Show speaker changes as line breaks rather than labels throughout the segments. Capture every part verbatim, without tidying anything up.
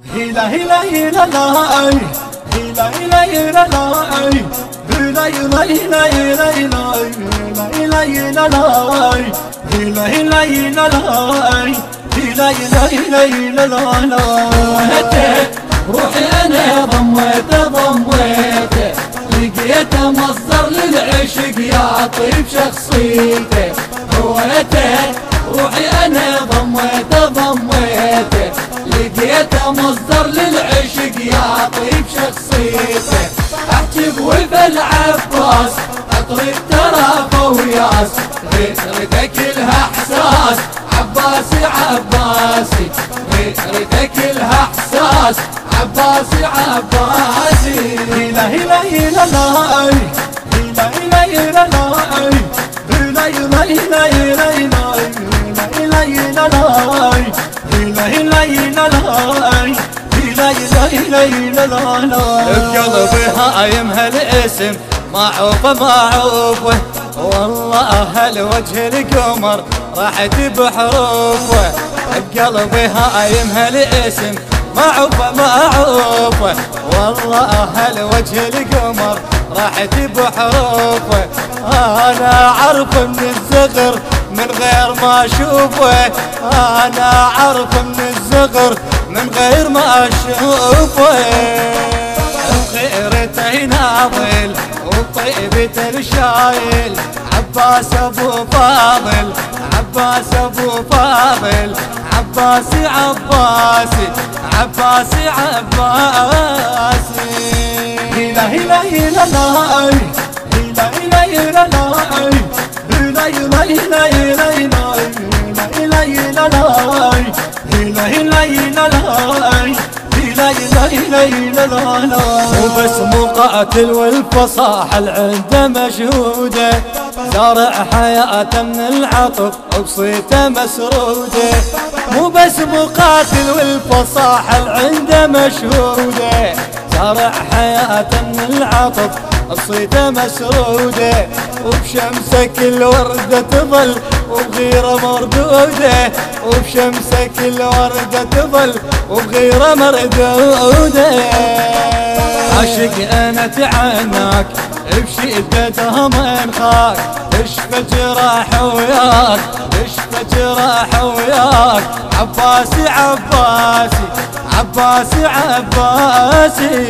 هلا هلا هلا لاي هلا هلا هلا لاي هلا هلا هلا هلا هلا هلا لاي هلا هلا هلا لاي هلا هلا هلا هلا لاي
روحي انا ضميته ضميته لقيته مصدر للعشق يعطي بشخصيته هويته روحي انا ضميته ضميته لقيته مصدر للعشق يعطي بشخصيته احجب وفا العباس اطرب ترى وياس غيرته كلها احساس عباسي عباسي غيرته كلها احساس عباسي عباسي
هلا هلا هلا لاي هلا هلا هلا لاي هلا هلا هلا هلا هلا هلا لاي هلا هلا هلا لاي هلا هلا هلا هلا لاي
بقلبي هايم هالاسم معوفه معوفه والله هالوجه القمر راحت بحروفه بقلبي هايم هالاسم معوفه معوفه والله هالوجه القمر راحت بحروفه انا عارفه من الزغر من غير ما اشوفه انا عارفه من الزغر من غير ما اشوفه بغيرته يناضل وطيبته الشايل عباس ابو فاضل عباس ابو فاضل عباسي عباسي عباسي عباسي
هلا هلا هلا لاي هلا هلا هلا لاي هلا هلا هلا هلا هلا هلا لاي هلا هلا هلا لاي هلا هلا هلا هلا لاي
وبس مقاتل والفصاحة العنده مشهودة زارع حياته من العطف وبصيته مسرودة مو بس مقاتل والفصاحة العنده مشهودة زارع حياته من العطف بصيته مسرودة وبشمسك الوردة تظل وبغيره مردودة وبشمسك الوردة تظل وبغيره مردودة عاشق انا تعناك بشدته منخاك اشفى جراح وياك اشفى جراح وياك عباسي عباسي عباسي عباسي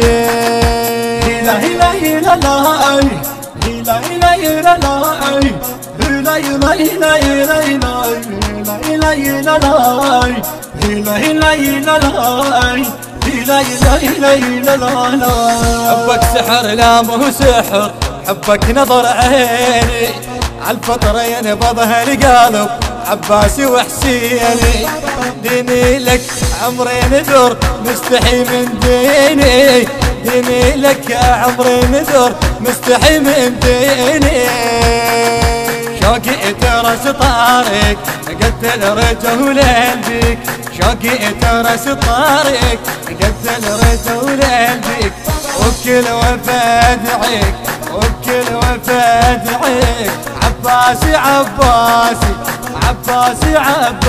هلا هلا هلا لاي هلا هلا هلا لاي هلا هلا هلا هلا هلا هلا لاي هلا هلا هلا لاي هلا هلا هلا هلا لاي
حبك سحر لا مو سحر حبك نظر عيني عالفطرة ينبضها القلب عباسي وحسيني ديني لك عمري ندر مستحي من ديني ديني لك عمري ندر مستحي من ديني شوقي ترس طارق قتل رجولين بيك شوقي ترس طارق قتل رجولين بيك وبكل وفا ادعيك وبكل وفا ادعيك عباسي عباسي عباسي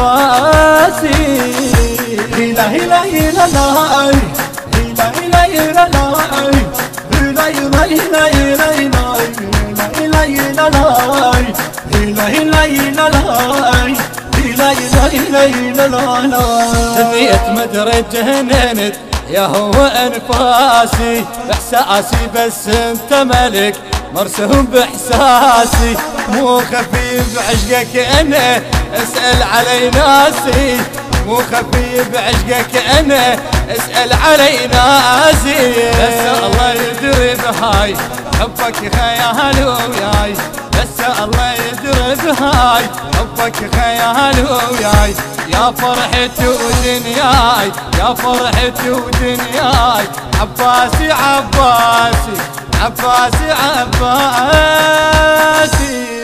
عباسي
هلا هلا هلا لاي هلا هلا هلا لاي هلا هلا هلا هلا هلا هلا لاي هلا هلا هلا لاي هلا هلا هلا هلا لاي
تبيت مدري جهننت يا هو انفاسي باحساسي بس انت ملك مرسوم باحساسي مو خفيف عشقك انا اسال علي ناسي مو خفيف عشقك انا اسال علي ناسي بس الله يدري بهاي حبك خيال وياي بس الله يدري بهاي حبك خيال وياي يا فرحتي ودنياي يا فرحتي ودنياي عباسي عباسي عباسي عباسي